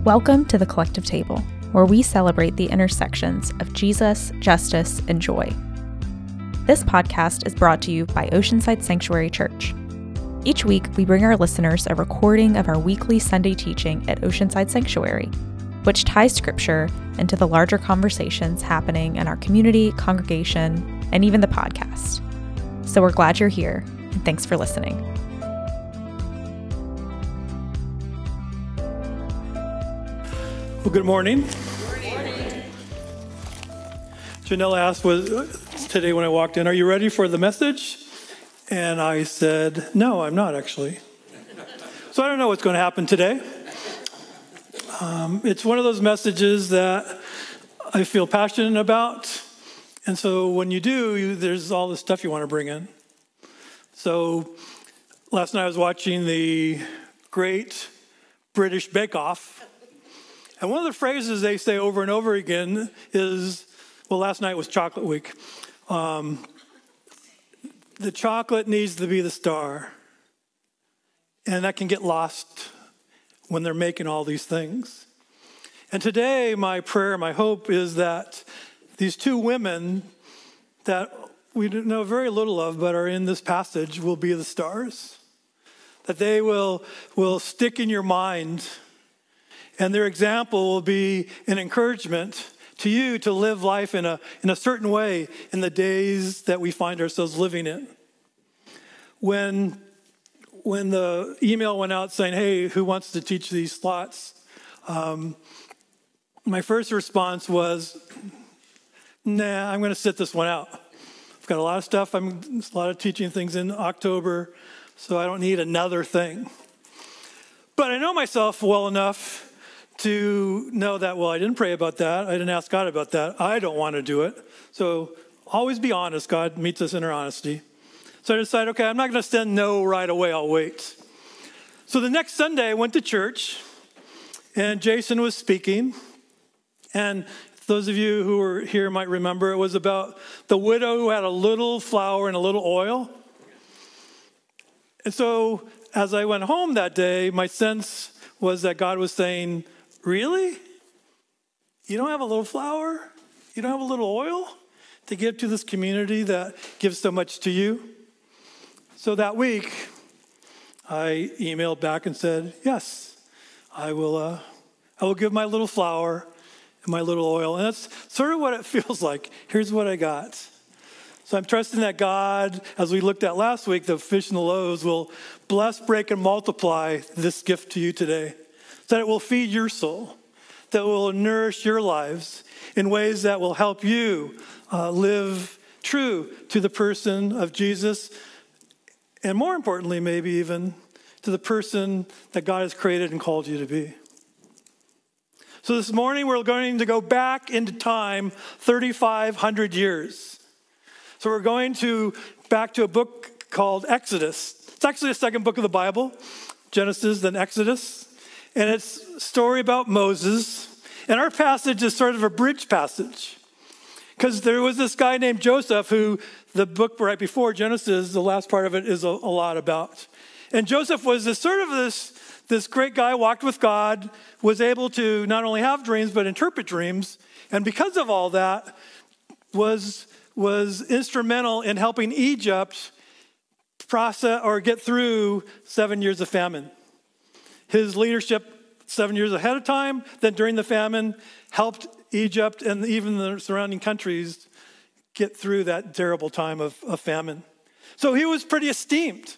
Welcome to the Collective Table, where we celebrate the intersections of Jesus, justice, and joy. This podcast is brought to you by Oceanside Sanctuary Church. Each week, we bring our listeners a recording of our weekly Sunday teaching at Oceanside Sanctuary, which ties Scripture into the larger conversations happening in our community, congregation, and even the podcast. So we're glad you're here, and thanks for listening. Well, good morning. Janelle asked today when I walked in, "Are you ready for the message?" And I said, "No, I'm not actually." So I don't know what's going to happen today. It's one of those messages that I feel passionate about. And so when you do, there's all this stuff you want to bring in. So last night I was watching the Great British Bake Off. And one of the phrases they say over and over again is, well, last night was Chocolate Week. The chocolate needs to be the star. And that can get lost when they're making all these things. And today, my prayer, my hope is that these two women that we know very little of but are in this passage will be the stars. That they will stick in your mind. And their example will be an encouragement to you to live life in a certain way in the days that we find ourselves living in. When the email went out saying, "Hey, who wants to teach these slots?" My first response was, "Nah, I'm going to sit this one out. I've got a lot of stuff. A lot of teaching things in October, so I don't need another thing." But I know myself well enough to know that, well, I didn't pray about that. I didn't ask God about that. I don't want to do it. So always be honest. God meets us in our honesty. So I decided, okay, I'm not going to say no right away. I'll wait. So the next Sunday, I went to church, and Jason was speaking. And those of you who were here might remember it was about the widow who had a little flour and a little oil. And so as I went home that day, my sense was that God was saying, "Really? You don't have a little flour? You don't have a little oil to give to this community that gives so much to you?" So that week, I emailed back and said, "Yes, I will give my little flour and my little oil." And that's sort of what it feels like. Here's what I got. So I'm trusting that God, as we looked at last week, the fish and the loaves, will bless, break, and multiply this gift to you today. That it will feed your soul, that will nourish your lives in ways that will help you live true to the person of Jesus, and more importantly, maybe even to the person that God has created and called you to be. So this morning, we're going to go back into time 3,500 years. So we're going back to a book called Exodus. It's actually the second book of the Bible, Genesis, then Exodus. And it's a story about Moses. And our passage is sort of a bridge passage. Because there was this guy named Joseph who the book right before Genesis, the last part of it is a lot about. And Joseph was this great guy, walked with God, was able to not only have dreams, but interpret dreams. And because of all that, was instrumental in helping Egypt process or get through 7 years of famine. His leadership 7 years ahead of time, then during the famine, helped Egypt and even the surrounding countries get through that terrible time of famine. So he was pretty esteemed.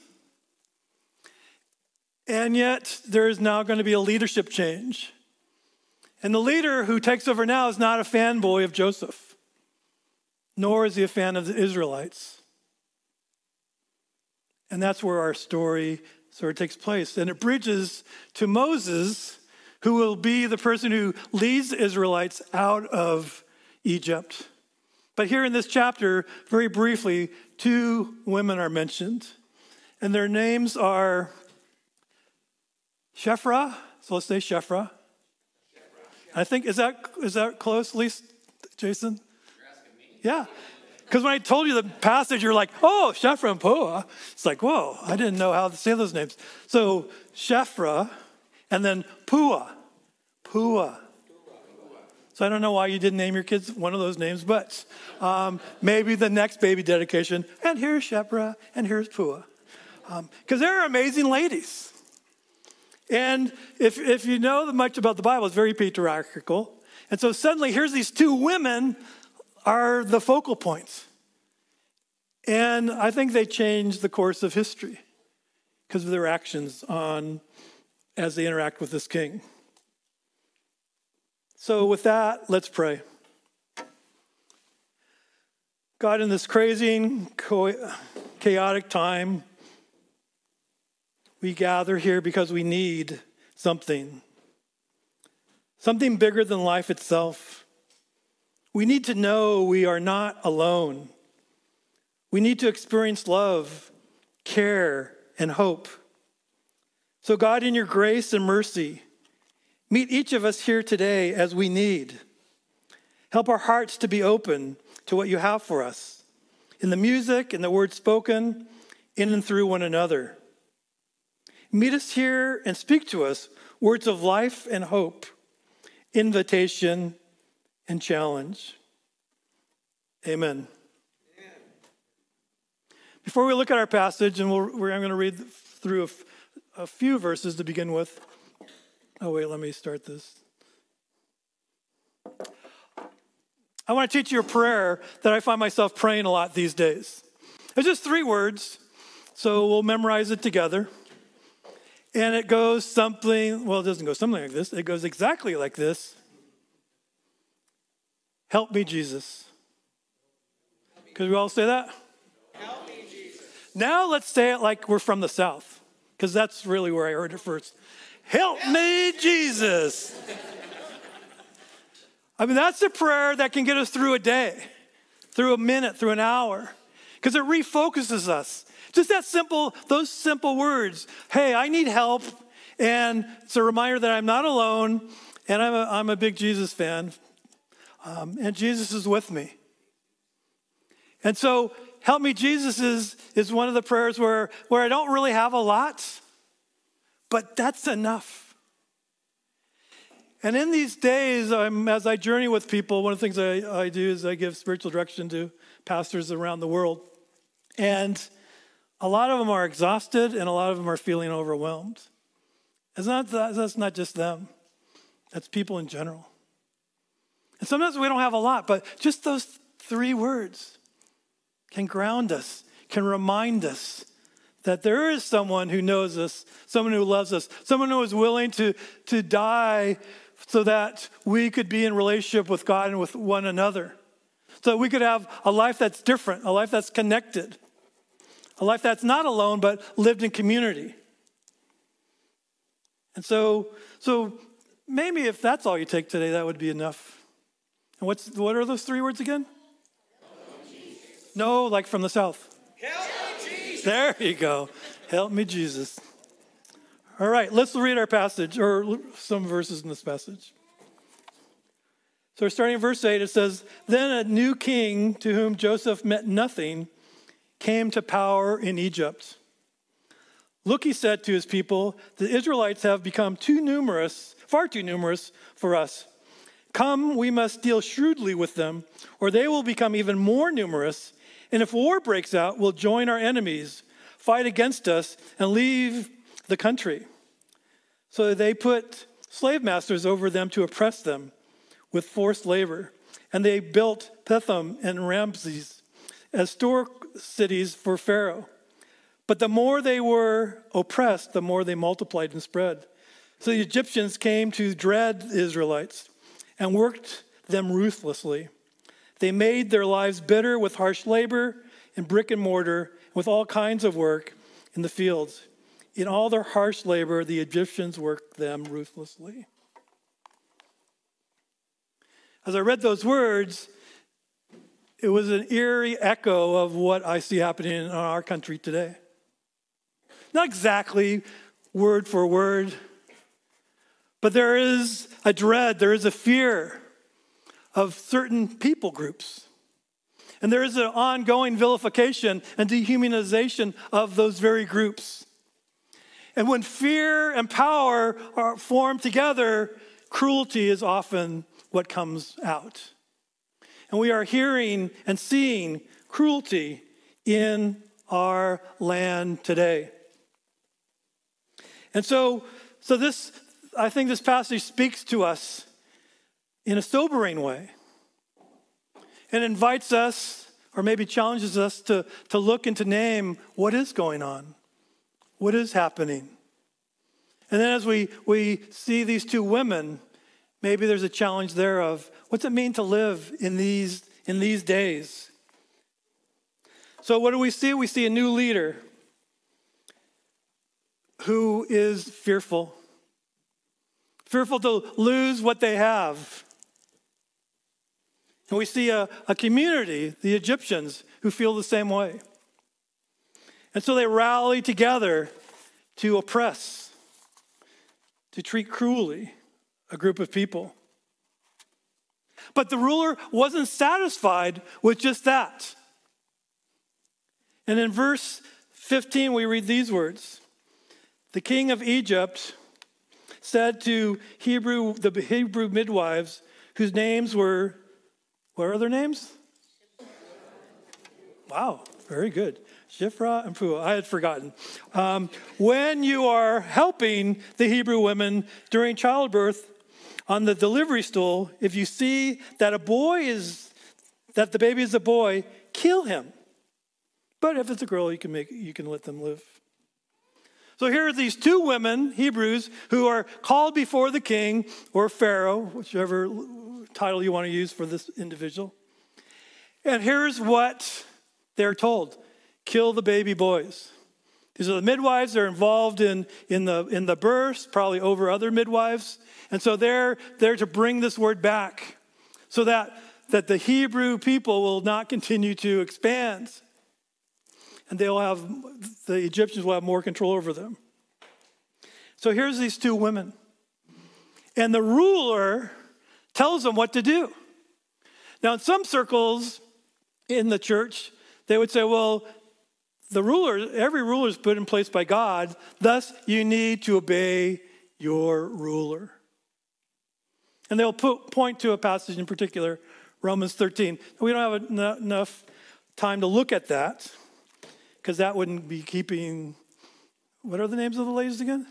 And yet, there is now going to be a leadership change. And the leader who takes over now is not a fanboy of Joseph, nor is he a fan of the Israelites. And that's where our story sort of takes place. And it bridges to Moses, who will be the person who leads the Israelites out of Egypt. But here in this chapter, very briefly, two women are mentioned. And their names are Shiphrah. So let's say Shiphrah. I think, is that close, at least, Jason? You're asking me? Yeah. Because when I told you the passage, you're like, oh, Shiphrah and Puah. It's like, whoa, I didn't know how to say those names. So Shiphrah and then Puah. Pua. So I don't know why you didn't name your kids one of those names, but maybe the next baby dedication. And here's Shepra, and here's Pua. Because they're amazing ladies. And if you know much about the Bible, it's very patriarchal. And so suddenly here's these two women are the focal points. And I think they changed the course of history because of their actions as they interact with this king. So with that, let's pray. God, in this crazy, chaotic time, we gather here because we need something bigger than life itself. We need to know we are not alone. We need to experience love, care, and hope. So God, in your grace and mercy, meet each of us here today as we need. Help our hearts to be open to what you have for us in the music and the words spoken in and through one another. Meet us here and speak to us words of life and hope, invitation and challenge. Amen. Before we look at our passage, and I'm going to read through a few verses to begin with. Oh, wait, let me start this. I want to teach you a prayer that I find myself praying a lot these days. It's just 3 words, so we'll memorize it together. And it goes something, well, it doesn't go something like this. It goes exactly like this. Help me, Jesus. Could we all say that? Help me, Jesus. Now let's say it like we're from the South, because that's really where I heard it first. Help me, Jesus. I mean, that's a prayer that can get us through a day, through a minute, through an hour, because it refocuses us. Just that simple, those simple words. Hey, I need help, and it's a reminder that I'm not alone, and I'm a big Jesus fan, and Jesus is with me. And so, help me, Jesus is one of the prayers where I don't really have a lot, but that's enough. And in these days, as I journey with people, one of the things I do is I give spiritual direction to pastors around the world. And a lot of them are exhausted, and a lot of them are feeling overwhelmed. That's not just them. That's people in general. And sometimes we don't have a lot, but just those 3 words can ground us, can remind us that there is someone who knows us, someone who loves us, someone who is willing to die so that we could be in relationship with God and with one another. So that we could have a life that's different, a life that's connected, a life that's not alone but lived in community. And so maybe if that's all you take today, that would be enough. And what are those 3 words again? No, like from the South. Help me, Jesus. There you go. Help me, Jesus. All right, let's read our passage, or some verses in this passage. So we're starting in verse 8. It says, Then a new king to whom Joseph meant nothing came to power in Egypt. Look, he said to his people, the Israelites have become too numerous, far too numerous for us. Come, we must deal shrewdly with them, or they will become even more numerous. And if war breaks out, we'll join our enemies, fight against us, and leave the country. So they put slave masters over them to oppress them with forced labor. And they built Pithom and Ramses as store cities for Pharaoh. But the more they were oppressed, the more they multiplied and spread. So the Egyptians came to dread the Israelites and worked them ruthlessly. They made their lives bitter with harsh labor and brick and mortar, with all kinds of work in the fields. In all their harsh labor, the Egyptians worked them ruthlessly. As I read those words, it was an eerie echo of what I see happening in our country today. Not exactly word for word, but there is a dread, there is a fear of certain people groups. And there is an ongoing vilification and dehumanization of those very groups. And when fear and power are formed together, cruelty is often what comes out. And we are hearing and seeing cruelty in our land today. And so this, I think this passage speaks to us in a sobering way and invites us, or maybe challenges us to look and to name what is going on, what is happening. And then as we see these two women, maybe there's a challenge there of what's it mean to live in these days? So what do we see? We see a new leader who is fearful to lose what they have. And we see a community, the Egyptians, who feel the same way. And so they rally together to oppress, to treat cruelly a group of people. But the ruler wasn't satisfied with just that. And in verse 15, we read these words. The king of Egypt said to the Hebrew midwives, whose names were, what are their names? Wow, very good. Shiphrah and Puah. I had forgotten. When you are helping the Hebrew women during childbirth on the delivery stool, if you see that the baby is a boy, kill him. But if it's a girl, you can let them live. So here are these two women, Hebrews, who are called before the king or Pharaoh, whichever title you want to use for this individual. And here's what they're told. Kill the baby boys. These are the midwives. They're involved in the births, probably over other midwives. And so they're there to bring this word back so that the Hebrew people will not continue to expand. And the Egyptians will have more control over them. So here's these two women. And the ruler tells them what to do. Now, in some circles in the church, they would say, well, every ruler is put in place by God. Thus, you need to obey your ruler. And they'll point to a passage in particular, Romans 13. We don't have enough time to look at that, because that wouldn't be keeping, what are the names of the ladies again?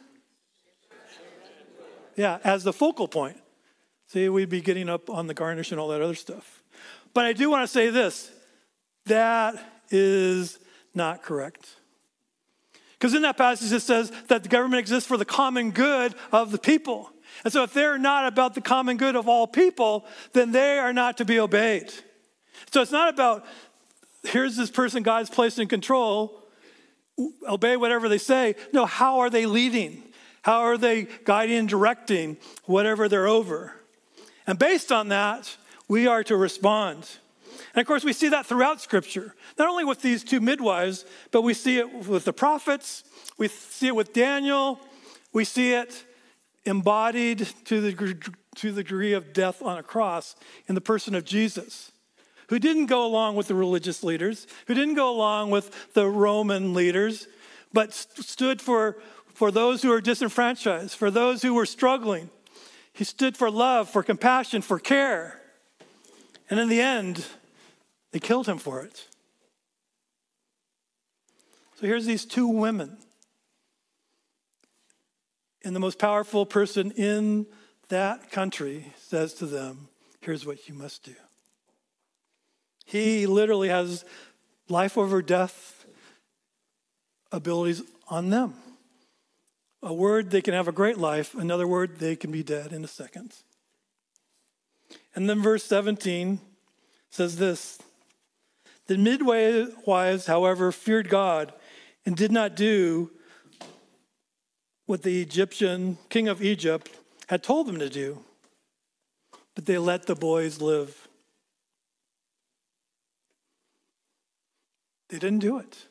Yeah, as the focal point. See, we'd be getting up on the garnish and all that other stuff. But I do want to say this. That is not correct. Because in that passage it says that the government exists for the common good of the people. And so if they're not about the common good of all people, then they are not to be obeyed. So it's not about, here's this person God's placed in control, obey whatever they say. No, how are they leading? How are they guiding and directing whatever they're over? And based on that, we are to respond. And of course, we see that throughout Scripture, not only with these two midwives, but we see it with the prophets, we see it with Daniel, we see it embodied to the degree of death on a cross in the person of Jesus, who didn't go along with the religious leaders, who didn't go along with the Roman leaders, but stood for those who are disenfranchised, for those who were struggling. He stood for love, for compassion, for care. And in the end, they killed him for it. So here's these two women. And the most powerful person in that country says to them, here's what you must do. He literally has life over death abilities on them. A word, they can have a great life. Another word, they can be dead in a second. And then verse 17 says this. The midwives, however, feared God and did not do what the Egyptian king of Egypt had told them to do, but they let the boys live. They didn't do it.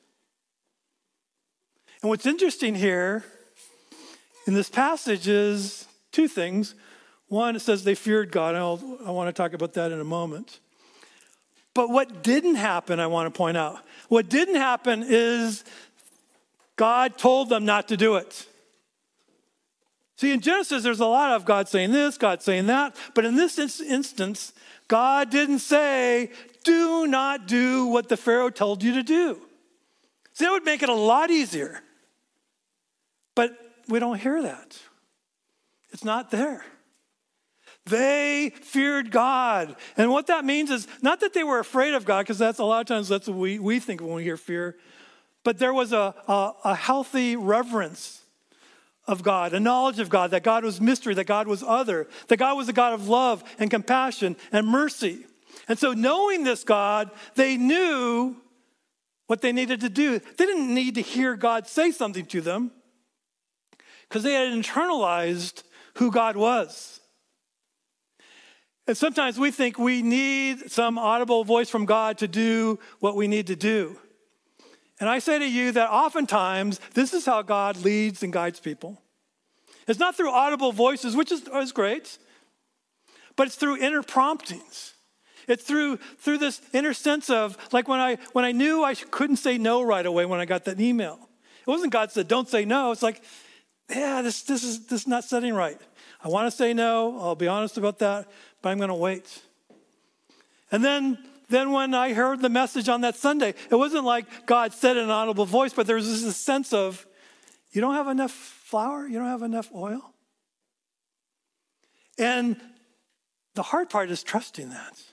And what's interesting here in this passage is two things. One, it says they feared God. I want to talk about that in a moment. But what didn't happen, I want to point out. What didn't happen is God told them not to do it. See, in Genesis, there's a lot of God saying this, God saying that. But in this instance, God didn't say, do not do what the Pharaoh told you to do. See, that would make it a lot easier. But we don't hear that. It's not there. They feared God. And what that means is not that they were afraid of God, because that's a lot of times that's what we think when we hear fear. But there was a healthy reverence of God, a knowledge of God, that God was mystery, that God was other, that God was a God of love and compassion and mercy. And so knowing this God, they knew what they needed to do. They didn't need to hear God say something to them because they had internalized who God was. And sometimes we think we need some audible voice from God to do what we need to do. And I say to you that oftentimes this is how God leads and guides people. It's not through audible voices, which is great, but it's through inner promptings. It's through this inner sense of, like when I knew I couldn't say no right away when I got that email. It wasn't God said, don't say no. It's like, yeah, this is not setting right. I want to say no. I'll be honest about that, but I'm going to wait. And then when I heard the message on that Sunday, it wasn't like God said in an audible voice, but there was this sense of, you don't have enough flour? You don't have enough oil? And the hard part is trusting that.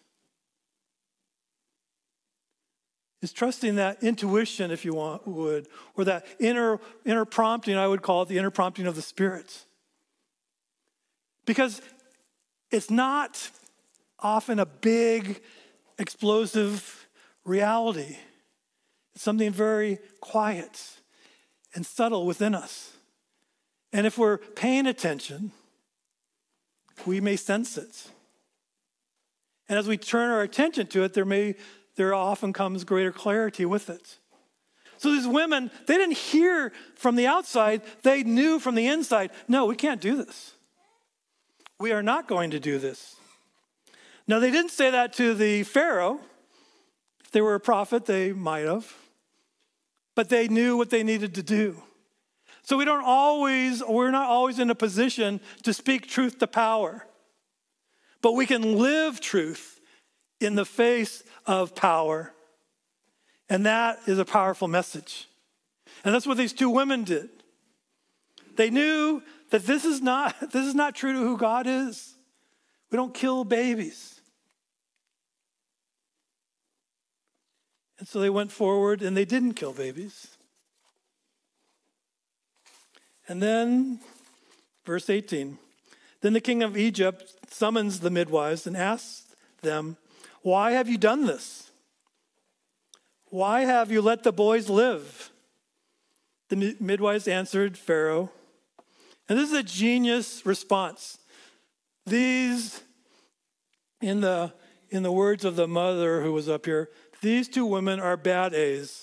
Is trusting that intuition, if you would, or that inner prompting. I would call it the inner prompting of the Spirit. Because it's not often a big, explosive reality. It's something very quiet and subtle within us. And if we're paying attention, we may sense it. And as we turn our attention to it, there often comes greater clarity with it. So these women, they didn't hear from the outside, they knew from the inside, no, we can't do this. We are not going to do this. Now, they didn't say that to the Pharaoh. If they were a prophet, they might have. But they knew what they needed to do. So we're not always in a position to speak truth to power. But we can live truth in the face of power. And that is a powerful message. And that's what these two women did. They knew that this is not true to who God is. We don't kill babies. And so they went forward and they didn't kill babies. And then, verse 18, then the king of Egypt summons the midwives and asks them, why have you done this? Why have you let the boys live? The midwives answered Pharaoh. And this is a genius response. These, in the words of the mother who was up here, these two women are bad A's.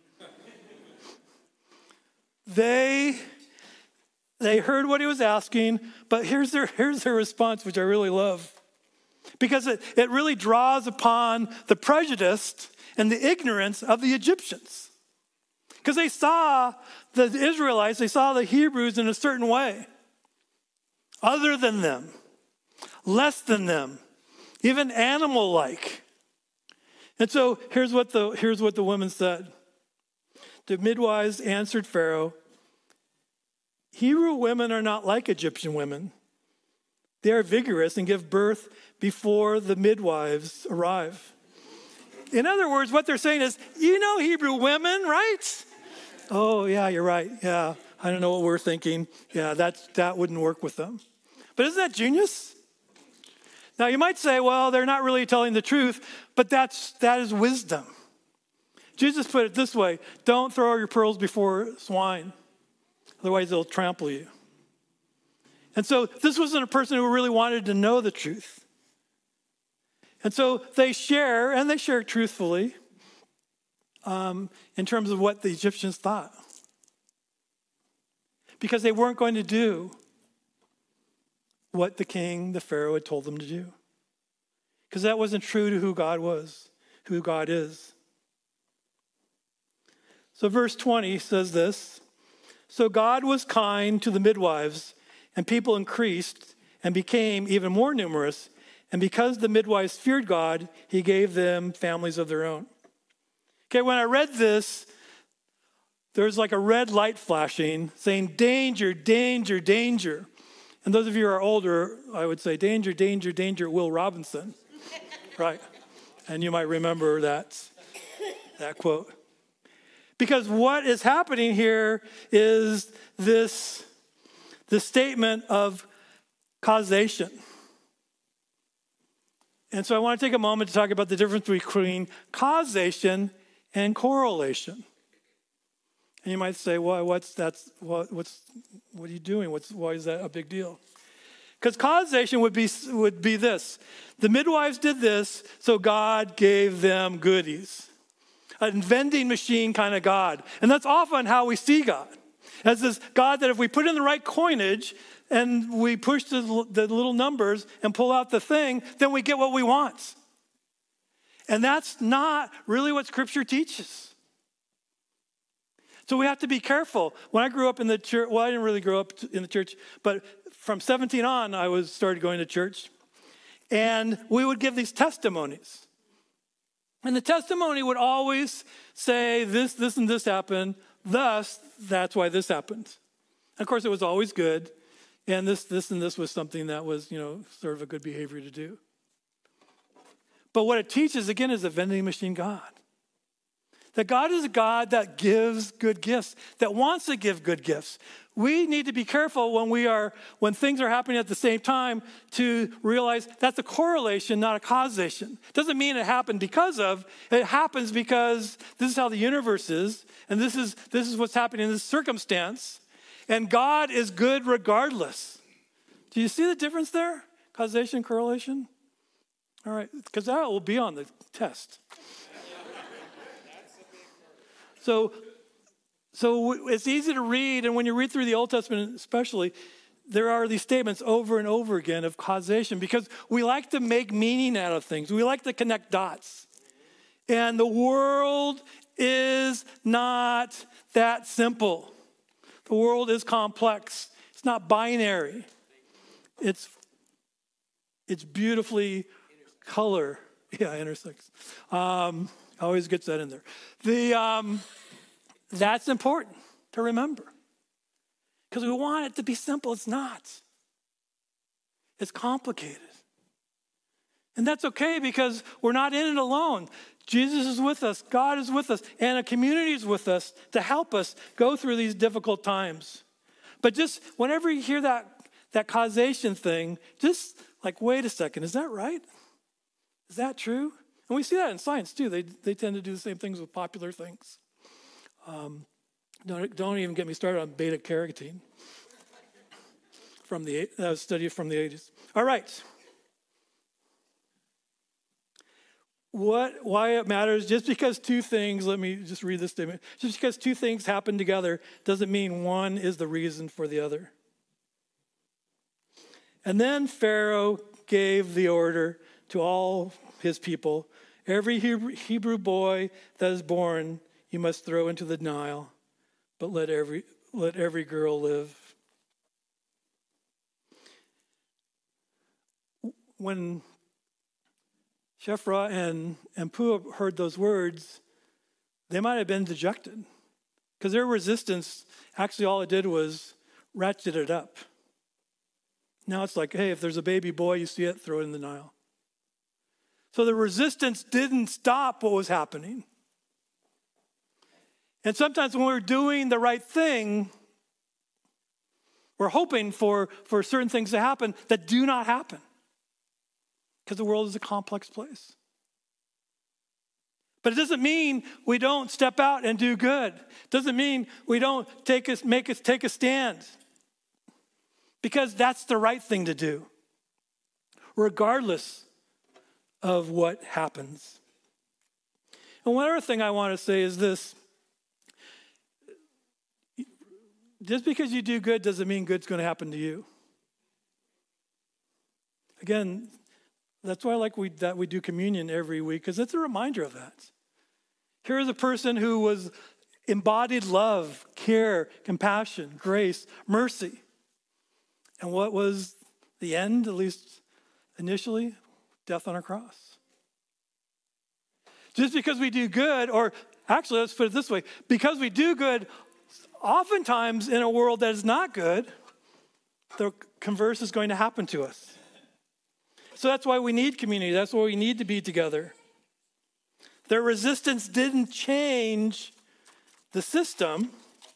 They heard what he was asking, but here's their response, which I really love. Because it really draws upon the prejudice and the ignorance of the Egyptians. Because they saw the Israelites, they saw the Hebrews in a certain way. Other than them. Less than them. Even animal-like. And so here's what the woman said. The midwives answered Pharaoh, Hebrew women are not like Egyptian women. They are vigorous and give birth before the midwives arrive. In other words, what they're saying is, you know Hebrew women, right? Oh, yeah, you're right. Yeah, I don't know what we're thinking. Yeah, that wouldn't work with them. But isn't that genius? Now, you might say, well, they're not really telling the truth, but that is wisdom. Jesus put it this way, don't throw your pearls before swine. Otherwise, they'll trample you. And so this wasn't a person who really wanted to know the truth. And so they share truthfully in terms of what the Egyptians thought. Because they weren't going to do what the Pharaoh had told them to do. Because that wasn't true to who God was, who God is. So verse 20 says this, so God was kind to the midwives and people increased and became even more numerous. And because the midwives feared God, he gave them families of their own. Okay, when I read this, there's like a red light flashing saying, danger, danger, danger. And those of you who are older, I would say, danger, danger, danger, Will Robinson. Right? And you might remember that quote. Because what is happening here is this statement of causation. And so I want to take a moment to talk about the difference between causation and correlation. And you might say, well, what are you doing? Why is that a big deal? Because causation would be this. The midwives did this, so God gave them goodies. An vending machine kind of God. And that's often how we see God. As this God that if we put in the right coinage and we push the little numbers and pull out the thing, then we get what we want. And that's not really what Scripture teaches. So we have to be careful. When I grew up in the church, well, I didn't really grow up in the church, but from 17 on, I started going to church. And we would give these testimonies. And the testimony would always say, this, and this happened, thus, that's why this happened. And of course, it was always good. And this, and this was something that was, sort of a good behavior to do. But what it teaches, again, is a vending machine God. That God is a God that gives good gifts, that wants to give good gifts. We need to be careful when things are happening at the same time to realize that's a correlation, not a causation. Doesn't mean it happened because of, it happens because this is how the universe is, and this is what's happening in this circumstance, and God is good regardless. Do you see the difference there? Causation, correlation? All right, because that will be on the test. So it's easy to read, and when you read through the Old Testament especially, there are these statements over and over again of causation because we like to make meaning out of things. We like to connect dots. And the world is not that simple. The world is complex. It's not binary. It's beautifully color. Yeah, intersex. Always gets that in there. That's important to remember. Because we want it to be simple. It's not. It's complicated. And that's okay because we're not in it alone. Jesus is with us. God is with us. And a community is with us to help us go through these difficult times. But just whenever you hear that causation thing, just like, wait a second, is that right? Is that true? And we see that in science too. They tend to do the same things with popular things. Don't even get me started on beta carotene from that was studied from the 80s. All right. Why it matters, just because two things, let me just read this statement. Just because two things happen together doesn't mean one is the reason for the other. And then Pharaoh gave the order to all his people, every Hebrew boy that is born, you must throw into the Nile, but let every girl live. When Shiphrah and Puah heard those words, they might have been dejected because their resistance, actually all it did was ratchet it up. Now it's like, hey, if there's a baby boy, you see it, throw it in the Nile. So the resistance didn't stop what was happening. And sometimes when we're doing the right thing, we're hoping for certain things to happen that do not happen. Because the world is a complex place. But it doesn't mean we don't step out and do good. It doesn't mean we don't take a stand. Because that's the right thing to do, regardless of what happens. And one other thing I want to say is this. Just because you do good doesn't mean good's going to happen to you. Again, that's why I like that we do communion every week, because it's a reminder of that. Here's a person who was embodied love, care, compassion, grace, mercy. And what was the end, at least initially? Death on a cross. Just because we do good, or actually, let's put it this way, because we do good, oftentimes in a world that is not good, the converse is going to happen to us. So that's why we need community. That's why we need to be together. Their resistance didn't change the system,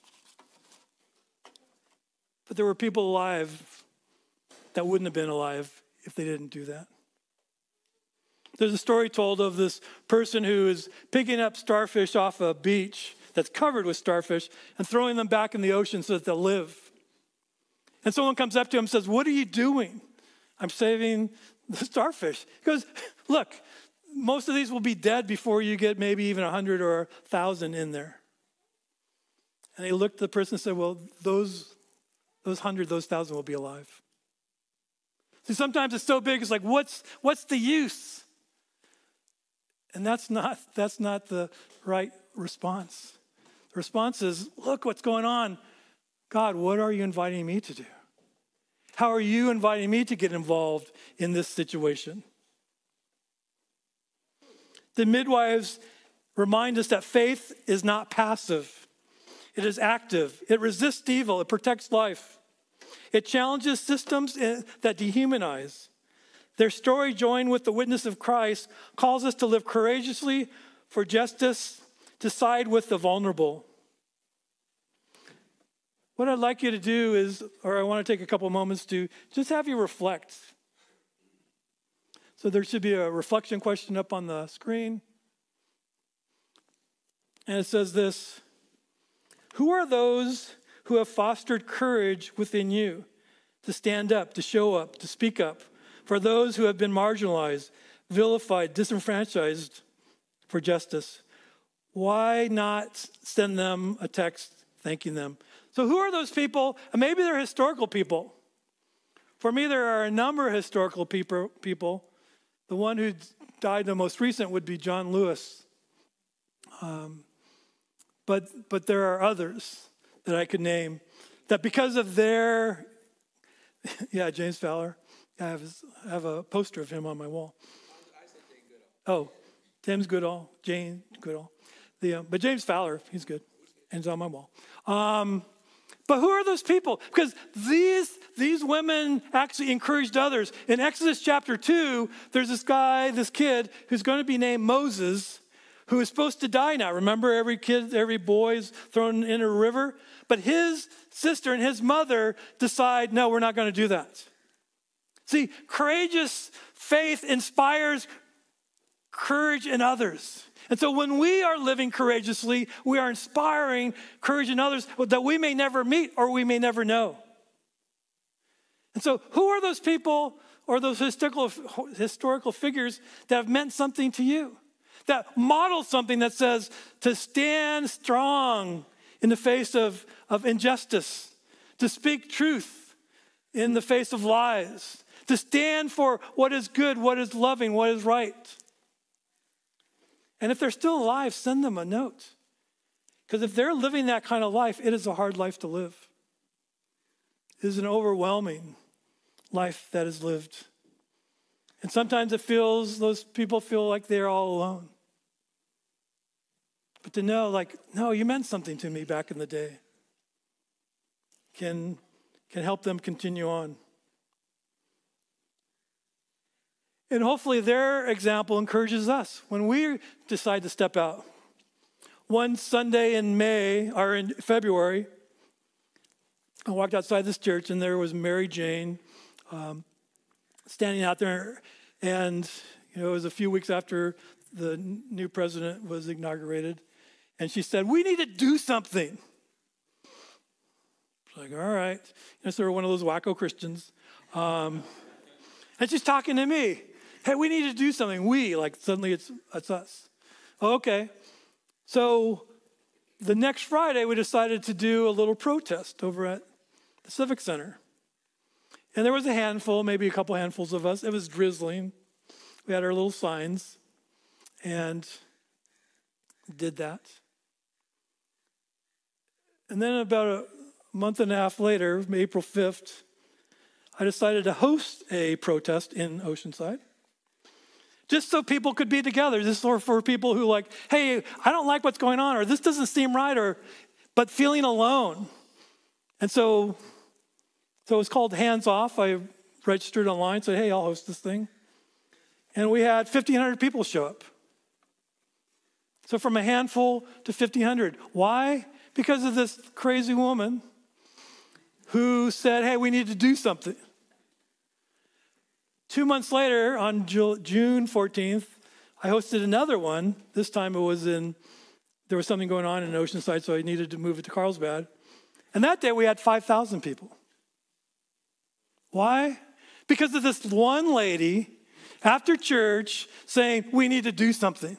but there were people alive that wouldn't have been alive if they didn't do that. There's a story told of this person who is picking up starfish off a beach that's covered with starfish and throwing them back in the ocean so that they'll live. And someone comes up to him and says, "What are you doing?" "I'm saving the starfish." He goes, "Look, most of these will be dead before you get maybe even 100 or 1,000 in there." And he looked at the person and said, "Well, those 100, those 1,000 will be alive." See, sometimes it's so big, it's like, what's the use? And that's not the right response. The response is, look what's going on. God, what are you inviting me to do? How are you inviting me to get involved in this situation? The midwives remind us that faith is not passive. It is active. It resists evil. It protects life. It challenges systems that dehumanize. Their story, joined with the witness of Christ, calls us to live courageously for justice, to side with the vulnerable. What I'd like you to do is, or I want to take a couple moments to just have you reflect. So there should be a reflection question up on the screen. And it says this: who are those who have fostered courage within you to stand up, to show up, to speak up for those who have been marginalized, vilified, disenfranchised for justice? Why not send them a text thanking them? So who are those people? And maybe they're historical people. For me, there are a number of historical people. The one who died the most recent would be John Lewis. But there are others that I could name that because of their, James Fowler. I have a poster of him on my wall. I said Jane Goodall. Oh, Tim's Goodall, Jane Goodall. But James Fowler, he's good, and he's on my wall. But who are those people? Because these women actually encouraged others. In Exodus chapter 2, there's this kid who's going to be named Moses, who is supposed to die now. Remember, every boy is thrown in a river? But his sister and his mother decide, no, we're not going to do that. See, courageous faith inspires courage in others. And so when we are living courageously, we are inspiring courage in others that we may never meet or we may never know. And so who are those people or those historical figures that have meant something to you? That model something that says to stand strong in the face of injustice, to speak truth in the face of lies, to stand for what is good, what is loving, what is right. And if they're still alive, send them a note. Because if they're living that kind of life, it is a hard life to live. It is an overwhelming life that is lived. And sometimes those people feel like they're all alone. But to know, no, you meant something to me back in the day, can help them continue on. And hopefully their example encourages us when we decide to step out. One Sunday in February, I walked outside this church and there was Mary Jane standing out there. And it was a few weeks after the new president was inaugurated. And she said, we need to do something. I was like, all right. Sort of one of those wacko Christians. And she's talking to me. Hey, we need to do something. Suddenly it's us. Oh, okay. So the next Friday, we decided to do a little protest over at the Civic Center. And there was a handful, maybe a couple handfuls of us. It was drizzling. We had our little signs and did that. And then about a month and a half later, April 5th, I decided to host a protest in Oceanside, just so people could be together. This is for people who like, hey, I don't like what's going on, or this doesn't seem right, but feeling alone. And so it was called Hands Off. I registered online, said, hey, I'll host this thing. And we had 1,500 people show up. So from a handful to 1,500. Why? Because of this crazy woman who said, hey, we need to do something. 2 months later, on June 14th, I hosted another one. This time there was something going on in Oceanside, so I needed to move it to Carlsbad. And that day we had 5,000 people. Why? Because of this one lady after church saying, we need to do something.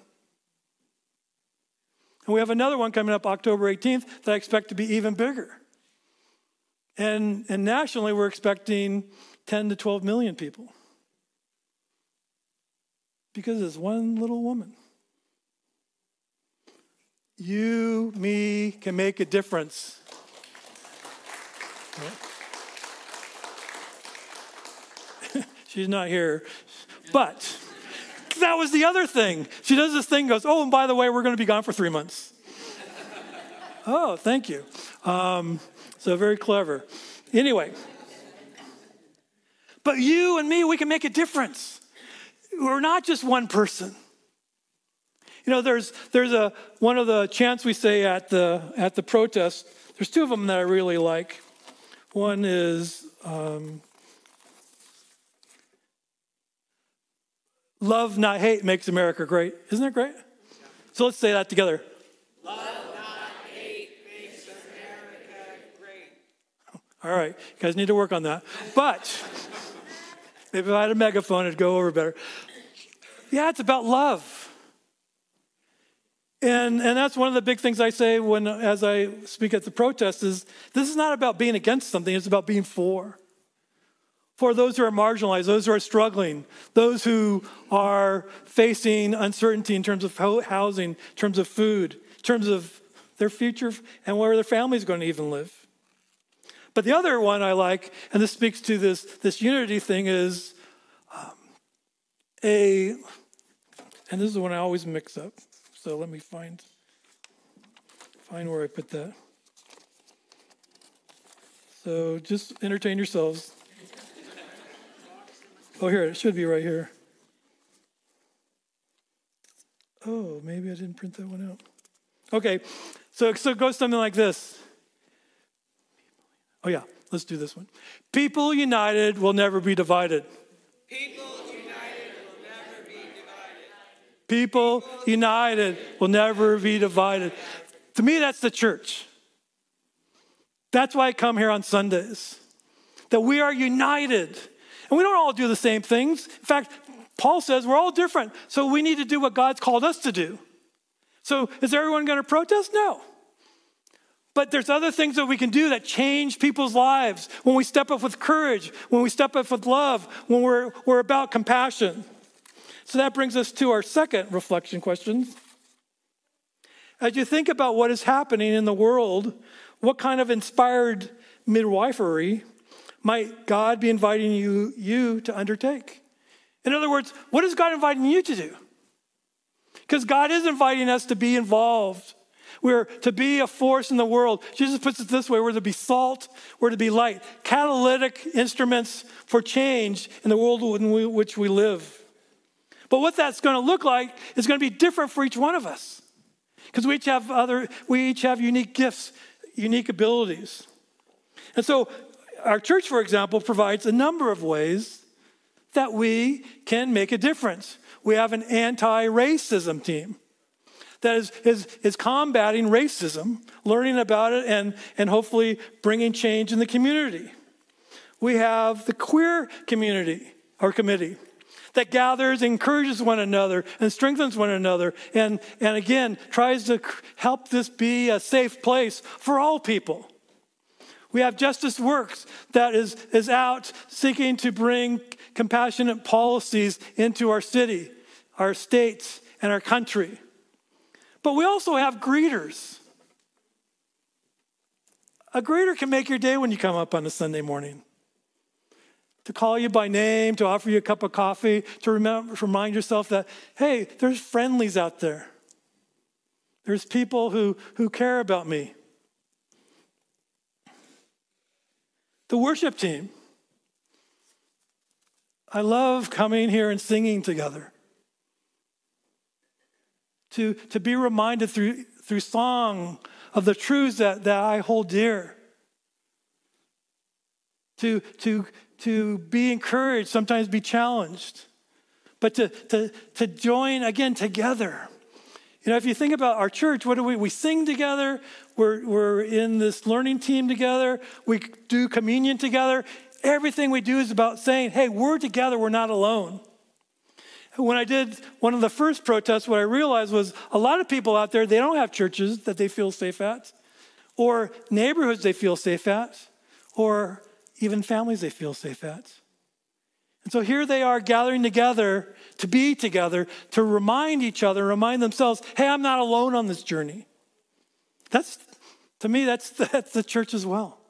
And we have another one coming up October 18th that I expect to be even bigger. And nationally, we're expecting 10 to 12 million people. Because it's one little woman. You, me, can make a difference. She's not here. But that was the other thing. She does this thing, goes, oh, and by the way, we're going to be gone for 3 months. Oh, thank you. So very clever. Anyway. But you and me, we can make a difference. We're not just one person. You know, there's one of the chants we say at the protest. There's two of them that I really like. One is love, not hate, makes America great. Isn't that great? So let's say that together. Love, not hate, makes America great. All right, you guys need to work on that. But maybe if I had a megaphone, it'd go over better. Yeah, it's about love. And that's one of the big things I say as I speak at the protest is this is not about being against something, it's about being for. For those who are marginalized, those who are struggling, those who are facing uncertainty in terms of housing, in terms of food, in terms of their future and where their family is going to even live. But the other one I like, and this speaks to this unity thing, is and this is the one I always mix up. So let me find where I put that. So just entertain yourselves. Oh, here, it should be right here. Oh, maybe I didn't print that one out. Okay, so it goes something like this. Oh yeah, let's do this one. People united will never be divided. People united will never be divided. People united will never be divided. To me, that's the church. That's why I come here on Sundays. That we are united. And we don't all do the same things. In fact, Paul says we're all different. So we need to do what God's called us to do. So is everyone going to protest? No. But there's other things that we can do that change people's lives when we step up with courage, when we step up with love, when we're about compassion. So that brings us to our second reflection question. As you think about what is happening in the world, what kind of inspired midwifery might God be inviting you to undertake? In other words, what is God inviting you to do? Because God is inviting us to be involved. We're to be a force in the world. Jesus puts it this way, we're to be salt, we're to be light, catalytic instruments for change in the world in which we live. But what that's going to look like is going to be different for each one of us. Because we each have unique gifts, unique abilities. And so our church, for example, provides a number of ways that we can make a difference. We have an anti-racism team that is combating racism, learning about it, and hopefully bringing change in the community. We have the queer community, or committee, that gathers, encourages one another, and strengthens one another, and again, tries to help this be a safe place for all people. We have Justice Works that is out seeking to bring compassionate policies into our city, our states, and our country. But we also have greeters. A greeter can make your day when you come up on a Sunday morning. to call you by name, to offer you a cup of coffee, to remind yourself that, hey, there's friendlies out there. There's people who care about me. The worship team. I love coming here and singing together. To be reminded through song of the truths that I hold dear. To be encouraged, sometimes be challenged. But to join again together. You know, if you think about our church, what do we sing together. We're in this learning team together. We do communion together. Everything we do is about saying, hey, we're together, we're not alone. When I did one of the first protests, what I realized was a lot of people out there, they don't have churches that they feel safe at, or neighborhoods they feel safe at, or even families they feel safe at. And so here they are gathering together to be together, to remind each other, remind themselves, hey, I'm not alone on this journey. To me, that's the church as well.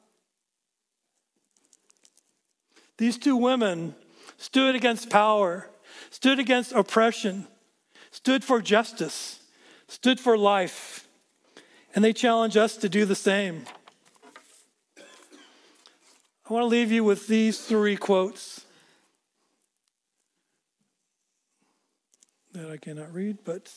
These two women stood against power, stood against oppression, stood for justice, stood for life, and they challenge us to do the same. I want to leave you with these three quotes that I cannot read, but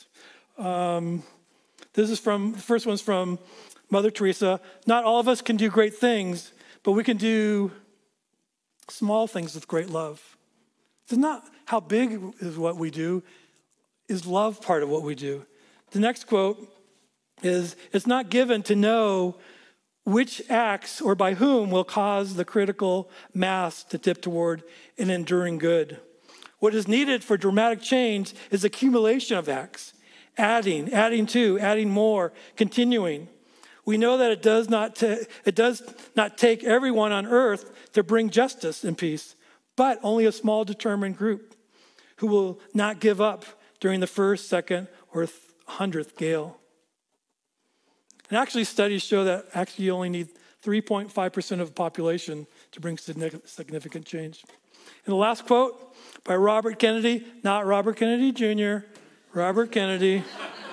the first one's from Mother Teresa. Not all of us can do great things, but we can do small things with great love. It's not how big is what we do, is love part of what we do. The next quote is, it's not given to know which acts or by whom will cause the critical mass to tip toward an enduring good. What is needed for dramatic change is accumulation of acts, adding to, adding more, continuing. We know that it does not take everyone on earth to bring justice and peace, but only a small determined group who will not give up during the first, second, or 100th gale. And actually, studies show that actually you only need 3.5% of the population to bring significant change. And the last quote by Robert Kennedy, not Robert Kennedy Jr., Robert Kennedy.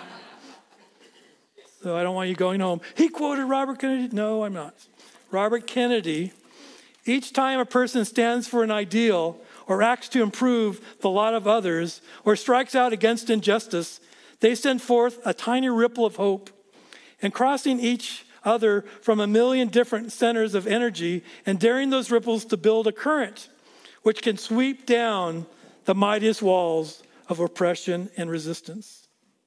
So I don't want you going home. He quoted Robert Kennedy. No, I'm not. Robert Kennedy. Each time a person stands for an ideal or acts to improve the lot of others or strikes out against injustice, they send forth a tiny ripple of hope. And crossing each other from a million different centers of energy and daring those ripples to build a current which can sweep down the mightiest walls of oppression and resistance.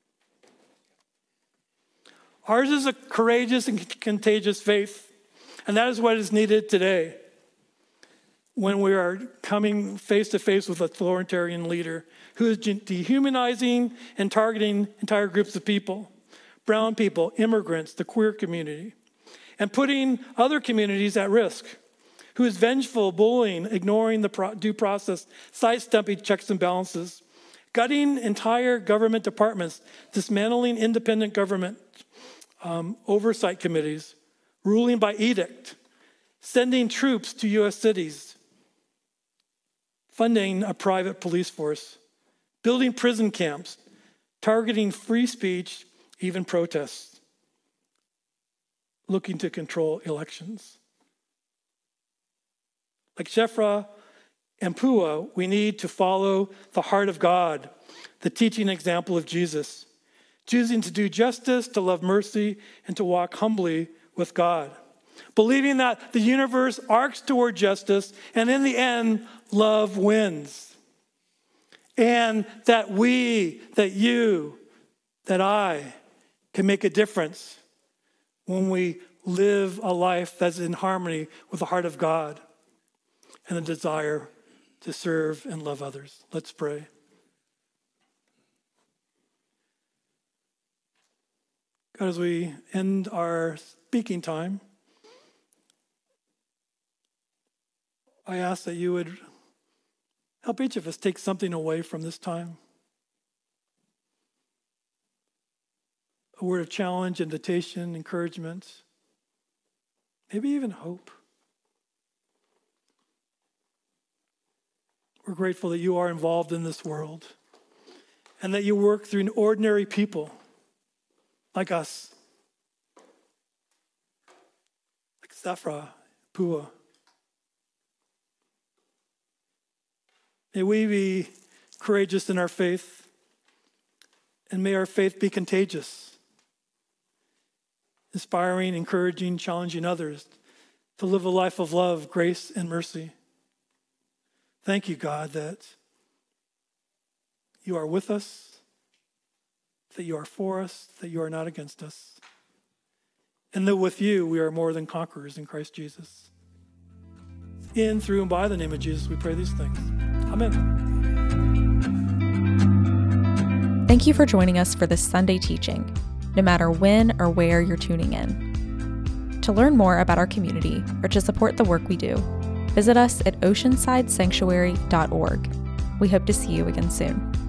Ours is a courageous and contagious faith, and that is what is needed today when we are coming face to face with an authoritarian leader who is dehumanizing and targeting entire groups of people, brown people, immigrants, the queer community, and putting other communities at risk, who is vengeful, bullying, ignoring the due process, sidestepping checks and balances, gutting entire government departments, dismantling independent government oversight committees, ruling by edict, sending troops to U.S. cities, funding a private police force, building prison camps, targeting free speech, even protests, looking to control elections. Like Shiphrah and Puah, we need to follow the heart of God, the teaching example of Jesus, choosing to do justice, to love mercy, and to walk humbly with God, believing that the universe arcs toward justice, and in the end, love wins. And that we, that you, that I can make a difference when we live a life that's in harmony with the heart of God and the desire to serve and love others. Let's pray. God, as we end our speaking time, I ask that you would help each of us take something away from this time. A word of challenge, invitation, encouragement, maybe even hope. We're grateful that you are involved in this world and that you work through ordinary people like us, like Sephra, Pua. May we be courageous in our faith, and may our faith be contagious, inspiring, encouraging, challenging others to live a life of love, grace, and mercy. Thank you, God, that you are with us, that you are for us, that you are not against us, and that with you we are more than conquerors in Christ Jesus. In, through, and by the name of Jesus, we pray these things. Amen. Thank you for joining us for this Sunday teaching, no matter when or where you're tuning in. To learn more about our community or to support the work we do, visit us at oceansidesanctuary.org. We hope to see you again soon.